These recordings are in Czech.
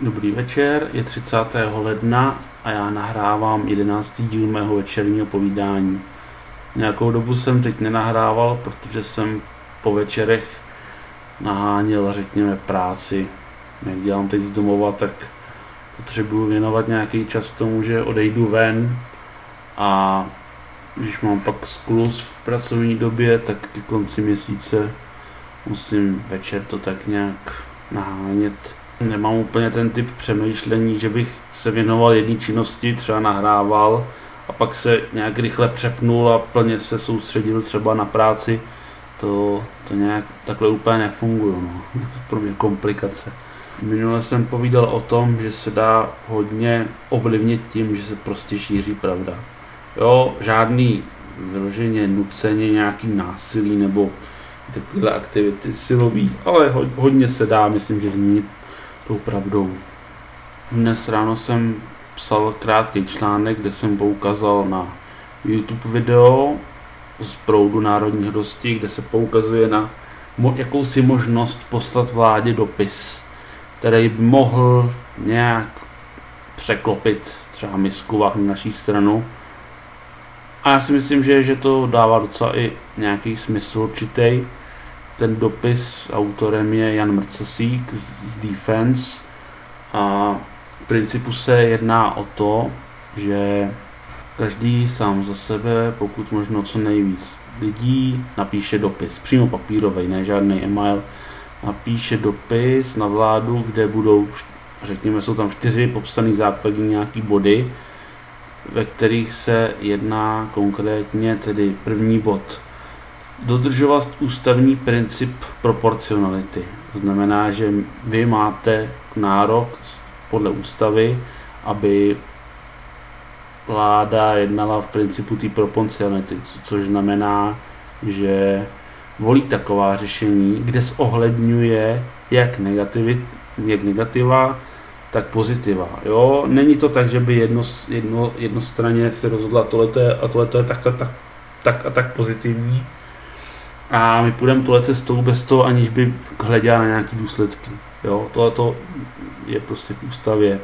Dobrý večer, je 30. ledna a já nahrávám 11. díl mého večerního povídání. Nějakou dobu jsem teď nenahrával, protože jsem po večerech naháněl, řekněme, práci. Jak dělám teď z domova, tak potřebuji věnovat nějaký čas tomu, že odejdu ven a když mám pak skluz v pracovní době, tak ke konci měsíce musím večer to tak nějak nahánět. Nemám úplně ten typ přemýšlení, že bych se věnoval jedné činnosti, třeba nahrával a pak se nějak rychle přepnul a plně se soustředil třeba na práci. To nějak takhle úplně nefunguje, no. Pro mě komplikace. Minule jsem povídal o tom, že se dá hodně ovlivnit tím, že se prostě šíří pravda. Jo, žádný vyloženě nuceně nějaký násilí nebo takové aktivity silový, ale hodně se dá, myslím, že změnit tou pravdou. Dnes ráno jsem psal krátký článek, kde jsem poukázal na YouTube video z proudu národní hrdosti, kde se poukazuje na jakousi možnost poslat vládě dopis, který by mohl nějak překlopit třeba misku vah na naší stranu. A já si myslím, že to dává docela i nějaký smysl určitý. Ten dopis autorem je Jan Mrcosík z Defense a v principu se jedná o to, že každý sám za sebe, pokud možno co nejvíc lidí, napíše dopis, přímo papírový, ne žádný e-mail, napíše dopis na vládu, kde budou, řekněme, jsou tam 4 popsané základní nějaký body, ve kterých se jedná konkrétně, tedy první bod. Dodržovat ústavní princip proporcionality. Znamená, že vy máte nárok podle ústavy, aby vláda jednala v principu té proporcionality, což znamená, že volí taková řešení, kde zohledňuje jak negativa, tak pozitiva. Jo? Není to tak, že by jednostranně se rozhodla tohleto je tak pozitivní a my půjdeme tohle cestou bez toho, aniž by hleděla na nějaké důsledky. Jo? Tohleto je prostě v ústavě.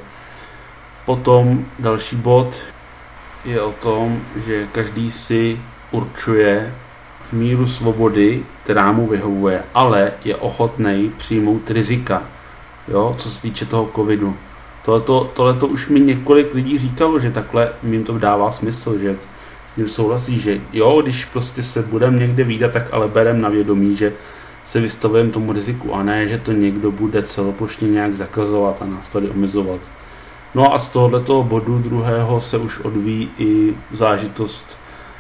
Potom další bod je o tom, že každý si určuje míru svobody, která mu vyhovuje, ale je ochotný přijmout rizika. Jo, co se týče toho covidu. Tohleto už mi několik lidí říkalo, že takhle jim to dává smysl, že s tím souhlasí, že jo, když prostě se budeme někde vídat, tak ale berem na vědomí, že se vystavujeme tomu riziku a ne, že to někdo bude celoplošně nějak zakazovat a nás tady omezovat. No a z tohoto bodu druhého se už odvíjí i zážitost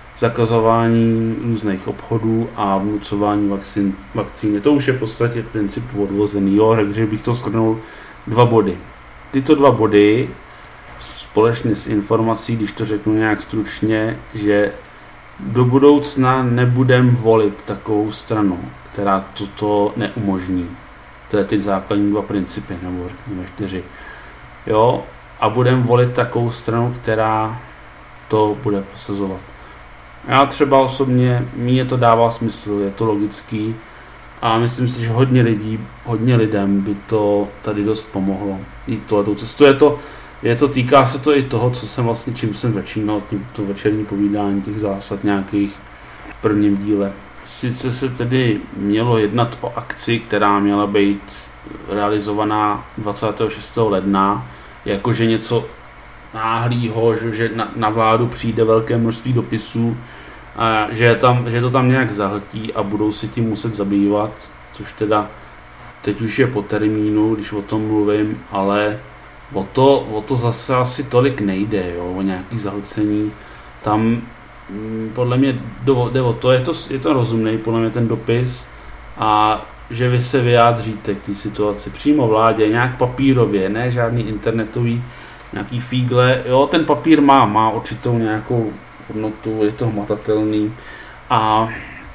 zakazování různých obchodů a vnucování vakcíny. To už je v podstatě princip odvozený, jo, takže bych to shrnul 2 body. Tyto 2 body společně s informací, když to řeknu nějak stručně, že do budoucna nebudeme volit takovou stranu, která toto neumožní. To je ty základní 2 principy, nebo řekněme 4. Jo, a budeme volit takovou stranu, která to bude prosazovat. Já třeba osobně, mně to dává smysl, je to logický a myslím si, že hodně lidem by to tady dost pomohlo. I tohletou cestu týká se to i toho, co jsem vlastně, čím jsem začínal, to večerní povídání těch zásad nějakých v prvním díle. Sice se tedy mělo jednat o akci, která měla být realizovaná 26. ledna, jakože něco náhlýho, že na vládu přijde velké množství dopisů a že to tam nějak zahltí a budou se tím muset zabývat, což teda teď už je po termínu, když o tom mluvím, ale o to zase asi tolik nejde, jo, o nějaký zahlcení. Tam podle mě jde o to, je to rozumný, podle mě ten dopis a že vy se vyjádříte k té situaci přímo vládě, nějak papírově, ne žádný internetový, nějaký fígle, jo, ten papír má určitou nějakou hodnotu, je to hmatatelný a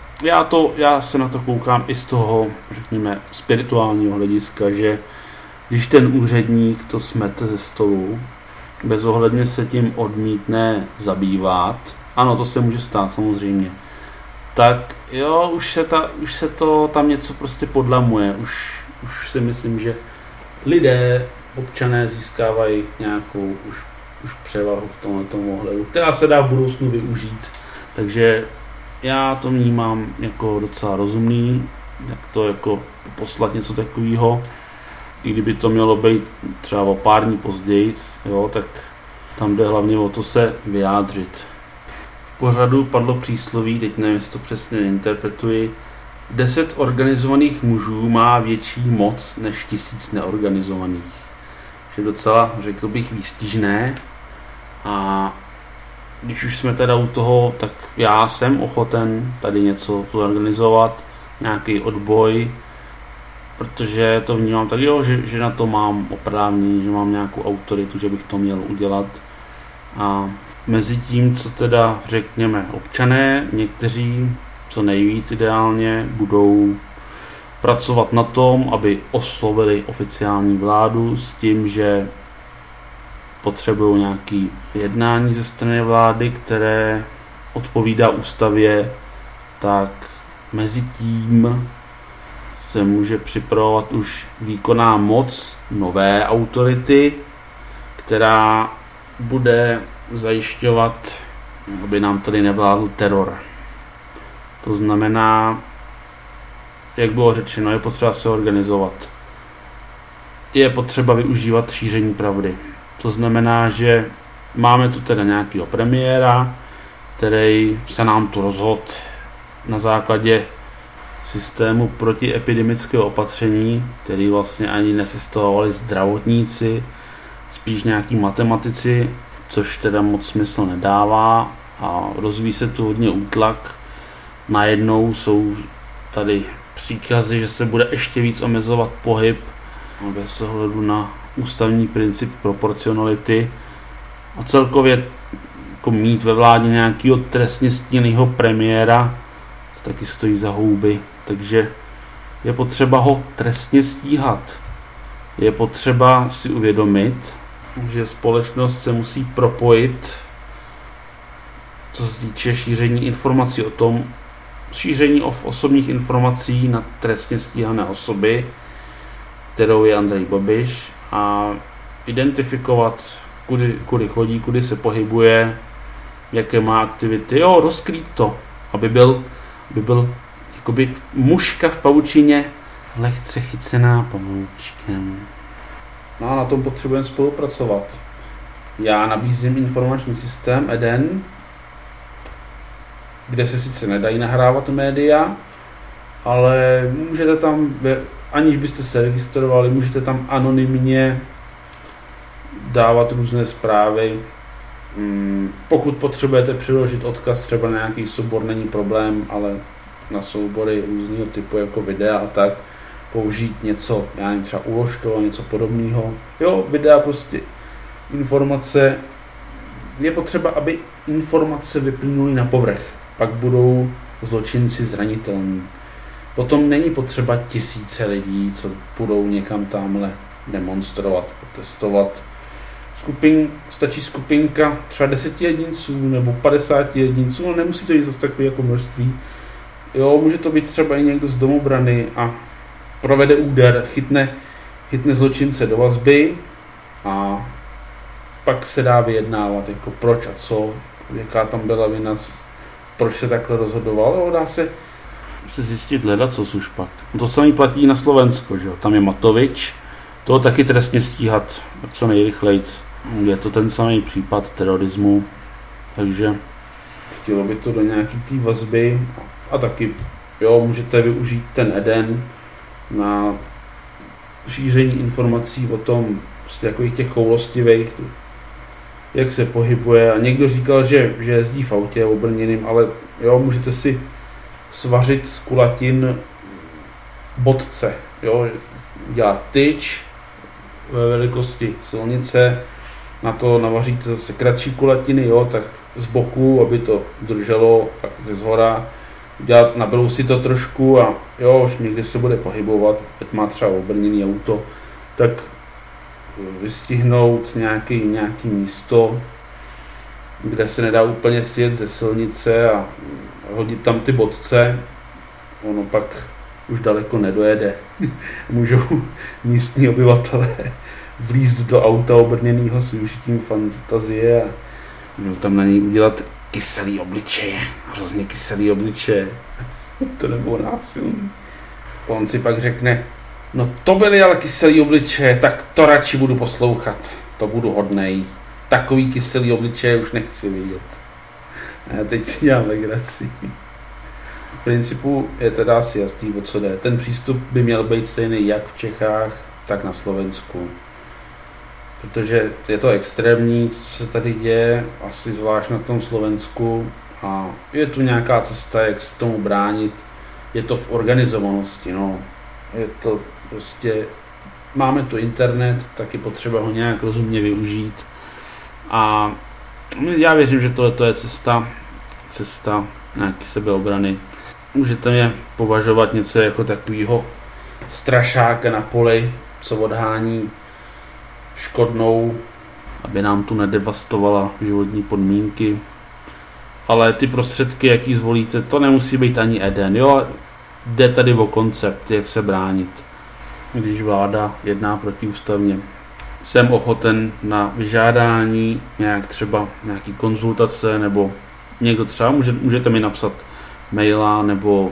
já se na to koukám i z toho, řekněme, spirituálního hlediska, že když ten úředník to smete ze stolu, bezohledně se tím odmítne zabývat, ano, to se může stát samozřejmě, tak jo, už se to tam něco prostě podlamuje, už si myslím, že lidé občané získávají nějakou už převahu v tomto ohledu, která se dá v budoucnu využít. Takže já to vnímám jako docela rozumný, jak to jako poslat něco takového. I kdyby to mělo být třeba o pár dní později, jo, tak tam jde hlavně o to se vyjádřit. V pořadu padlo přísloví, teď nevím, jestli to přesně interpretuji, 10 organizovaných mužů má větší moc než 1000 neorganizovaných. Je docela, řekl bych, výstižné. A když už jsme teda u toho, tak já jsem ochoten tady něco zorganizovat, nějaký odboj, protože to vnímám tak, jo, že na to mám oprávnění, že mám nějakou autoritu, že bych to měl udělat. A mezi tím, co teda řekněme občané, někteří co nejvíc ideálně budou pracovat na tom, aby oslovili oficiální vládu s tím, že potřebují nějaké jednání ze strany vlády, které odpovídá ústavě, tak mezi tím se může připravovat už výkonná moc nové autority, která bude zajišťovat, aby nám tady nevládl teror. To znamená, jak bylo řečeno, je potřeba se organizovat. Je potřeba využívat šíření pravdy. To znamená, že máme tu teda nějakého premiéra, který se nám tu rozhodl na základě systému protiepidemického opatření, který vlastně ani nesestavovali zdravotníci, spíš nějaký matematici, což teda moc smysl nedává a rozvíjí se tu hodně útlak. Najednou jsou tady příkazy, že se bude ještě víc omezovat pohyb bez ohledu na ústavní princip proporcionality a celkově jako mít ve vládě nějakého trestně stíhaného premiéra taky stojí za houby, takže je potřeba ho trestně stíhat. Je potřeba si uvědomit, že společnost se musí propojit, co se týče šíření informací o tom, šíření osobních informací na trestně stíhané osoby, kterou je Andrej Babiš, a identifikovat, kudy chodí, kudy se pohybuje, jaké má aktivity. Jo, rozkrýt to, aby byl jakoby muška v pavučině lehce chycená pavoučkem. No a na tom potřebujeme spolupracovat. Já nabízím informační systém EDEN, kde se sice nedají nahrávat média, ale můžete tam, aniž byste se registrovali, můžete tam anonymně dávat různé zprávy. Pokud potřebujete přiložit odkaz třeba na nějaký soubor, není problém, ale na soubory různého typu jako videa a tak, použít něco, já nevím, třeba ulož to, něco podobného. Jo, videa prostě, informace, je potřeba, aby informace vyplynuly na povrch, pak budou zločinci zranitelní. Potom není potřeba tisíce lidí, co budou někam tamhle demonstrovat, protestovat. Stačí skupinka třeba 10 jedinců nebo 50 jedinců, ale nemusí to jít zase takové jako množství. Jo, může to být třeba i někdo z domobrany a provede úder, chytne zločince do vazby a pak se dá vyjednávat, jako proč a co, jaká tam byla vina, proč se takhle rozhodovalo, dá se zjistit ledacos už pak. To samé platí na Slovensko, že jo, tam je Matovič, toho taky trestně stíhat co nejrychlejc. Je to ten samý případ terorismu, takže chtělo by to do nějaký té vazby a taky, jo, můžete využít ten EDEN na šíření informací o tom, prostě takových těch choulostivých, jak se pohybuje. A někdo říkal, že jezdí v autě obrněným, ale jo, můžete si svařit z kulatin bodce, jo, dělat tyč ve velikosti silnice, na to navaříte zase kratší kulatiny, jo, tak z boku, aby to drželo, tak ze zhora, nabrousit to trošku a jo, už někdy se bude pohybovat, teď má třeba obrněný auto, tak vystihnout nějaký místo, kde se nedá úplně sjet ze silnice a hodit tam ty bodce, ono pak už daleko nedojede. Můžou místní obyvatelé vlízt do auta obrněnýho s využitím fantazie a můžou tam na něj udělat kyselý obličeje, hrozně kyselý obličeje. To nebylo násilný. On si pak řekne, no to byly ale kyselý obličeje, tak to radši budu poslouchat, to budu hodnej. Takový kyselý obličeje už nechci vidět. A teď si dělám legraci. V principu je teda asi jasný, o co jde. Ten přístup by měl být stejný jak v Čechách, tak na Slovensku. Protože je to extrémní, co se tady děje, asi zvlášť na tom Slovensku. A je tu nějaká cesta, jak se tomu bránit. Je to v organizovanosti, no. Je to prostě... Máme tu internet, tak je potřeba ho nějak rozumně využít. A já věřím, že tohle je cesta nějaký sebeobrany. Můžete mě považovat něco jako takovýho strašáka na poli, co odhání škodnou, aby nám tu nedevastovala životní podmínky. Ale ty prostředky, jaký zvolíte, to nemusí být ani jeden. Jo? Jde tady o koncept, jak se bránit, když vláda jedná protiústavně. Jsem ochoten na vyžádání nějaký konzultace, nebo někdo třeba můžete mi napsat maila, nebo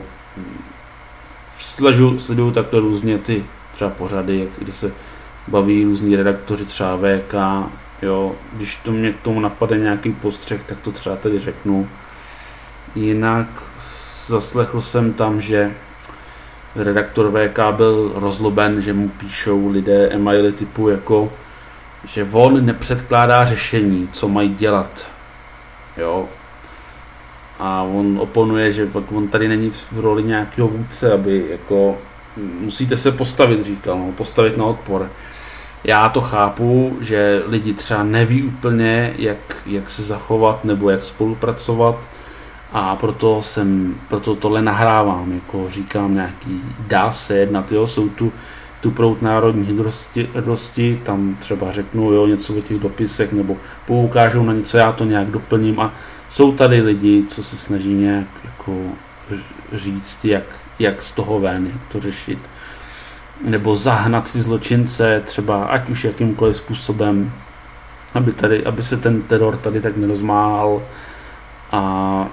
sleduju takto různě ty třeba pořady, kde se baví různí redaktoři, třeba VK, jo, když to mě k tomu napadne nějaký postřeh, tak to třeba tady řeknu. Jinak zaslechl jsem tam, že redaktor VK byl rozloben, že mu píšou lidé e-maily typu jako, že on nepředkládá řešení, co mají dělat, jo. A on oponuje, že on tady není v roli nějakého vůdce, aby jako musíte se postavit, říkal, no, postavit na odpor. Já to chápu, že lidi třeba neví úplně, jak se zachovat nebo jak spolupracovat a proto tohle nahrávám, jako říkám nějaký, dá se jednat, jo, jsou tu proud národní hrdosti, tam třeba řeknu, jo, něco o těch dopisech nebo poukážou na něco, já to nějak doplním a jsou tady lidi, co se snaží nějak jako říct, jak z toho ven, jak to řešit. Nebo zahnat si zločince, třeba ať už jakýmkoliv způsobem, aby se ten teror tady tak nerozmáhal. A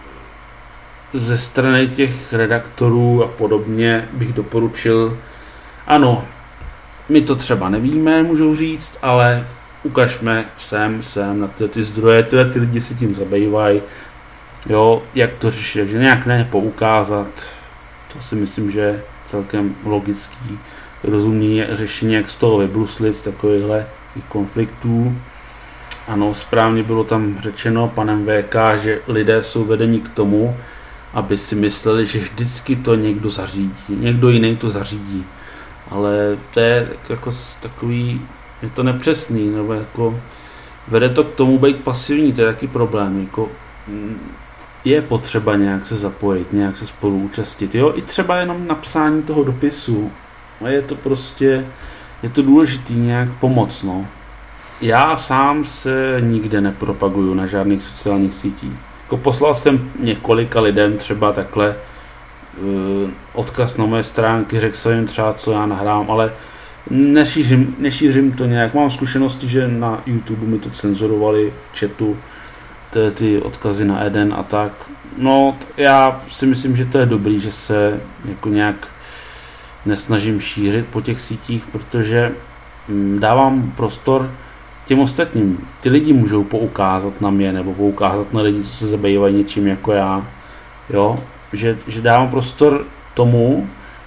ze strany těch redaktorů a podobně bych doporučil, ano, my to třeba nevíme, můžou říct, ale ukažme sem na ty zdroje, ty lidi si tím zabývají, jo, jak to řešit, takže nějak poukázat, to si myslím, že je celkem logický, rozumný řešení, jak z toho vybruslit, z takovýchhle konfliktů. Ano, správně bylo tam řečeno panem VK, že lidé jsou vedeni k tomu, aby si mysleli, že vždycky to někdo zařídí, někdo jiný to zařídí, ale to je jako takový, je to nepřesný, nebo jako vede to k tomu být pasivní, to je taky problém, jako je potřeba nějak se zapojit, nějak se spolu účastnit, jo, i třeba jenom napsání toho dopisu, a je to důležitý nějak pomoct, no. Já sám se nikde nepropaguju na žádných sociálních sítích. Jako poslal jsem několika lidem třeba takhle odkaz na moje stránky, řekl jsem jim třeba, co já nahrám, ale nešířím to nějak. Mám zkušenosti, že na YouTube mi to cenzurovali v chatu, ty odkazy na Eden a tak. No, já si myslím, že to je dobrý, že se jako nějak nesnažím šířit po těch sítích, protože dávám prostor těm ostatním. Ty lidi můžou poukázat na mě, nebo poukázat na lidi, co se zabývají něčím jako já. Jo? Že dávám prostor tomu,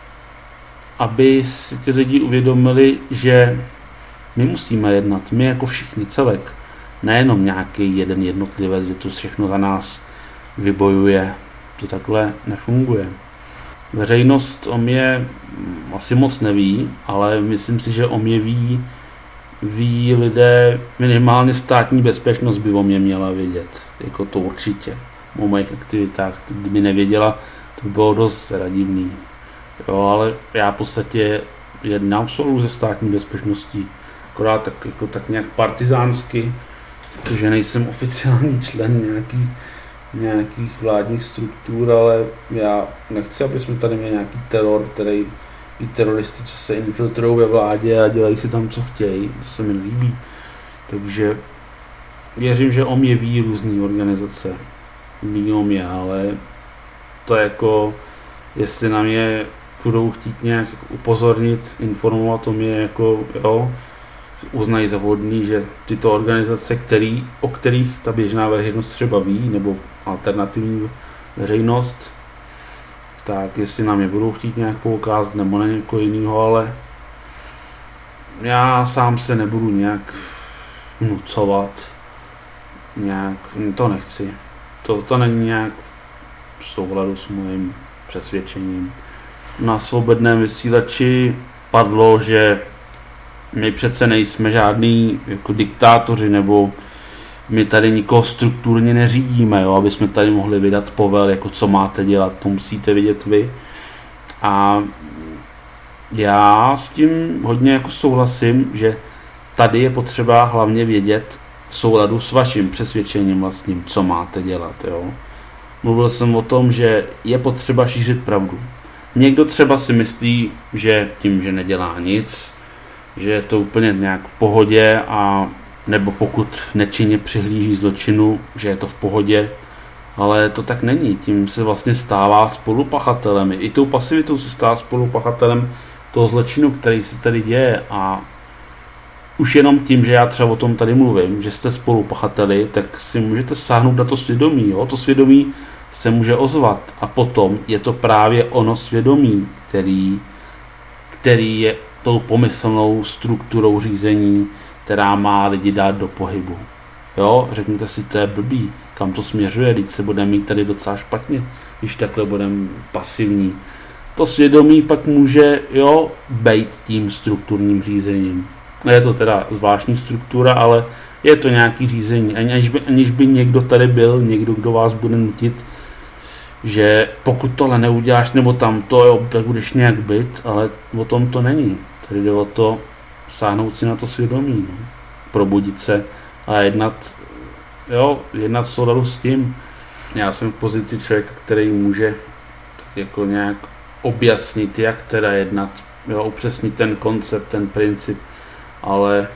aby si ty lidi uvědomili, že my musíme jednat, my jako všichni celek. Nejenom nějaký jeden jednotlivec, že to všechno za nás vybojuje. To takhle nefunguje. Veřejnost o mě asi moc neví, ale myslím si, že o mě ví lidé, minimálně státní bezpečnost by o mě měla vědět. Jako to určitě. O mojich aktivitách, kdyby nevěděla, to by bylo dost radivný. Jo, ale já v podstatě jednám v souladu se státní bezpečností. Akorát tak nějak partizánsky, protože nejsem oficiální člen nějakých vládních struktur, ale já nechci, aby jsme tady měli nějaký teror, který i teroristi, co se infiltrují ve vládě a dělají si tam, co chtějí. To se mi nelíbí. Takže věřím, že omjeví různý organizace. Míjom je, ale to jako, jestli na mě budou chtít nějak upozornit, informovat o mě, jako jo, uznají za vhodný, že tyto organizace, o kterých ta běžná veřejnost třeba ví, nebo alternativní veřejnost, tak jestli na mě budou chtít nějak poukázat, nebo na někoho jiného, ale já sám se nebudu nějak vnucovat, nějak, to nechci. To není nějak v souladu s mojím přesvědčením. Na Svobodném vysílači padlo, že my přece nejsme žádný jako diktátoři, nebo my tady nikoho strukturně neřídíme, jo, aby jsme tady mohli vydat povel, jako co máte dělat, to musíte vidět vy. A já s tím hodně jako souhlasím, že tady je potřeba hlavně vědět v souladu s vaším přesvědčením vlastním, co máte dělat. Jo. Mluvil jsem o tom, že je potřeba šířit pravdu. Někdo třeba si myslí, že tím, že nedělá nic, že je to úplně nějak v pohodě, a nebo pokud nečinně přihlíží zločinu, že je to v pohodě, ale to tak není. Tím se vlastně stává spolupachatelem. I tou pasivitou se stává spolupachatelem toho zločinu, který se tady děje, a už jenom tím, že já třeba o tom tady mluvím, že jste spolupachateli, tak si můžete sáhnout na to svědomí. Jo? To svědomí se může ozvat, a potom je to právě ono svědomí, který je tou pomyslnou strukturou řízení, která má lidi dát do pohybu. Jo, řekněte si, to je blbý, kam to směřuje, teď se budeme mít tady docela špatně, když takhle budeme pasivní. To svědomí pak může, jo, být tím strukturním řízením. Je to teda zvláštní struktura, ale je to nějaký řízení. Aniž by někdo tady byl, někdo, kdo vás bude nutit, že pokud tohle neuděláš, nebo tamto, jo, tak budeš nějak být, ale o tom to není. Tady jde o to sáhnout si na to svědomí, no. Probudit se a jednat v souladu s tím. Já jsem v pozici člověka, který může tak jako nějak objasnit, jak teda jednat, jo, upřesnit ten koncept, ten princip, ale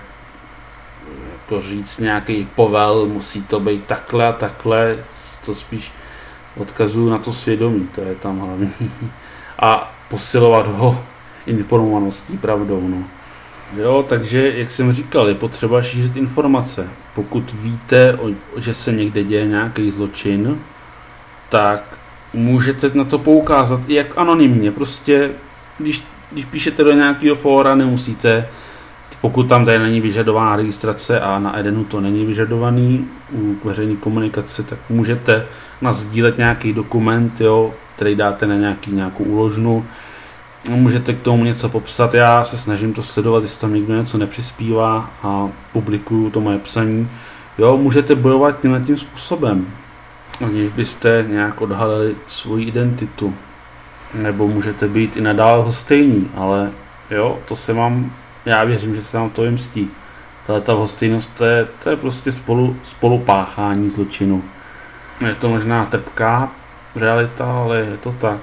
jako říct nějaký povel, musí to být takhle a takhle, to spíš odkazuju na to svědomí, to je tam hlavní. A posilovat ho informovaností, pravdou, no. Jo, takže, jak jsem říkal, je potřeba šířit informace. Pokud víte, že se někde děje nějaký zločin, tak můžete na to poukázat i jak anonymně. Prostě, když píšete do nějakého fóra, nemusíte, pokud tam tady není vyžadovaná registrace a na Edenu to není vyžadovaný u veřejné komunikace, tak můžete nasdílet nějaký dokument, jo, který dáte na nějakou úložnu. Můžete k tomu něco popsat, já se snažím to sledovat, jestli tam někdo něco nepřispívá, a publikuju to moje psaní. Jo, můžete bojovat tím způsobem, aniž byste nějak odhalili svoji identitu. Nebo můžete být i nadále hostejní, ale jo, já věřím, že se vám to vymstí. Ta hostejnost, to je prostě spolupáchání zločinu. Je to možná trpká realita, ale je to tak.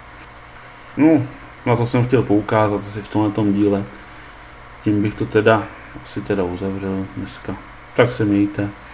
No, na to jsem chtěl poukázat asi v tomhletom díle. Tím bych to asi uzavřel dneska. Tak se mějte.